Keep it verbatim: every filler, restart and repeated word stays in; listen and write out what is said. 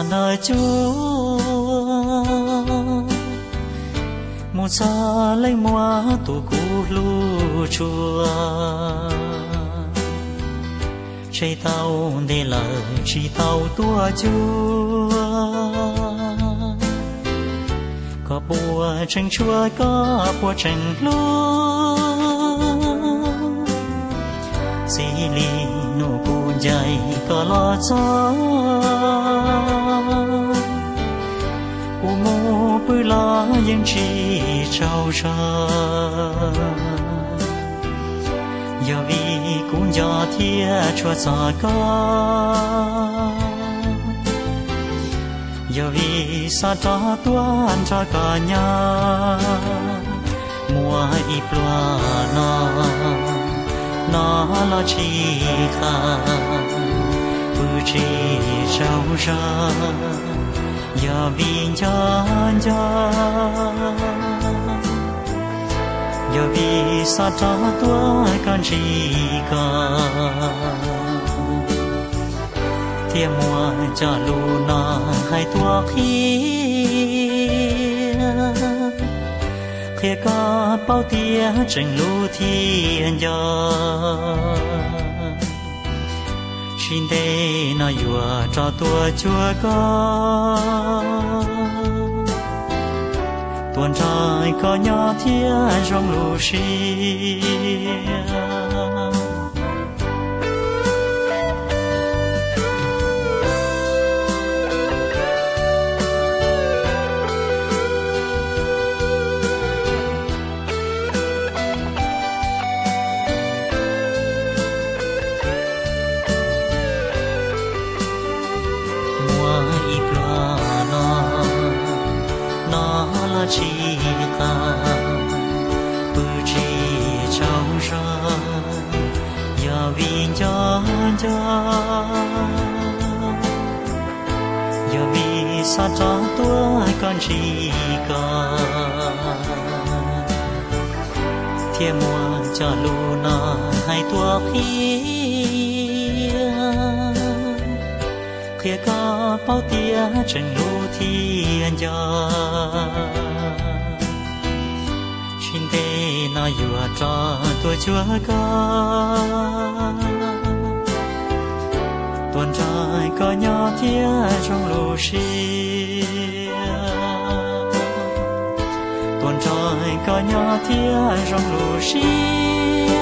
nơi chúa một xa lấy mua tụ cũ lu chùa chạy tàu để lời chỉ tàu tua chúa có bùa tranh chúa có bùa tranh lúa xì lì nụ cu dày có lo gió u mô bư lo những chi trâu trơ giờ vì cũng do thiên chúa gió có giờ vì xa cho tuan cho cả nhà mùa ít loa nó nó lo chi khá bư chi trâu trơ giờ vì chân chân giờ vì xa cho tuổi con chỉ có thiên mùa cho lù nó hai tua khi khi có bao tia trình lù thiên giờ xin đây nó vừa cho tua chúa có tuần trời có nhỏ thia trong lù xì chi ta bư chi trâu trơ giờ vì cho cho giờ vì xa cho tuổi con chỉ có thiên mùa cho lù nó hai tua khi khi có bao tia trình lù thiên giờ xin đây nó vừa cho tôi chúa có tuần trời có nhỏ thia trong lù xì tuần trời có nhỏ thia trong lù xì